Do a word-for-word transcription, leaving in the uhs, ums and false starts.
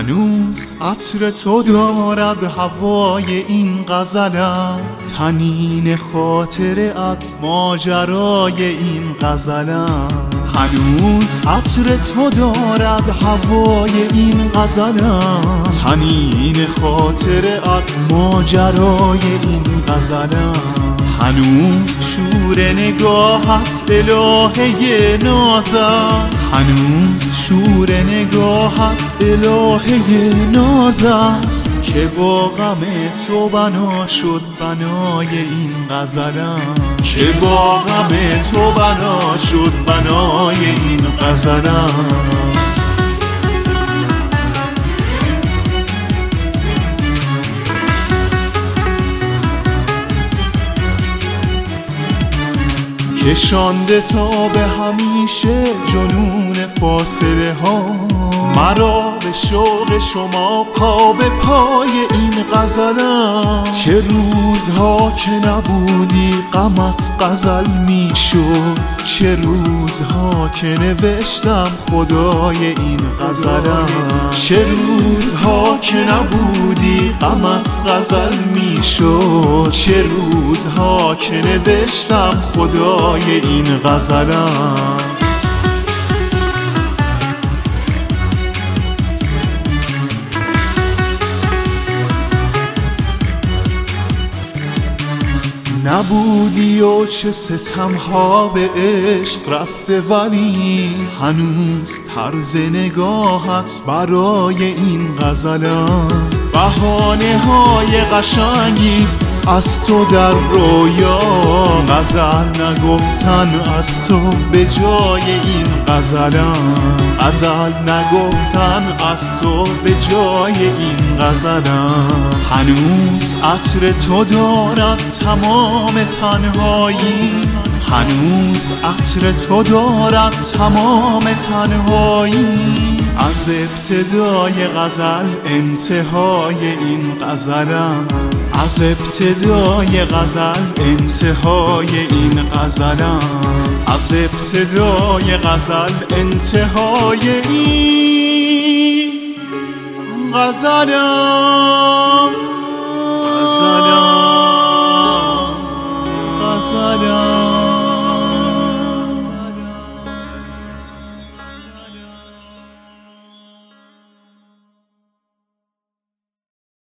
هنوز عطر تو دارد هوای این غزلم، طنین خاطرت ماجرای این غزلم. هنوز عطر تو دارد هوای این غزلم، طنین خاطرت ماجرای این غزلم. هنوز شور نگاهت الهه ناز است، هنوز شور نگاهت الهه ناز است، که با غم تو بنا شد بنای این غزلم، که با غم تو بنا شد بنای این غزلم. کشانده تا به همیشه جنون فاصله ها، مرا به شوق شما پا به پای این غزلم. چه روزها که نبودی غمت غزل می شد، چه روزها که نوشتم خدای این غزلم. چه روزها که نبودی غمت غزل می شد، چه روزها که نوشتم خدای این غزلم. نبودی و چه ستمها به عشق رفته، ولی هنوز طرز نگاهت برای این غزلم. بهانه های قشنگیست از تو در رویا، غزل نگفتن از تو به جای این غزلم، غزل نگفتن از تو به جای این غزلم. هنوز عطر تو دارد تمام تنهایی، هنوز عطر تو دارد تمام تنهایی. از ابتدای غزل انتهای این غزلم، از ابتدای غزل انتهای این غزلم، از ابتدای غزل انتهای این غزلم. غزلم غزلم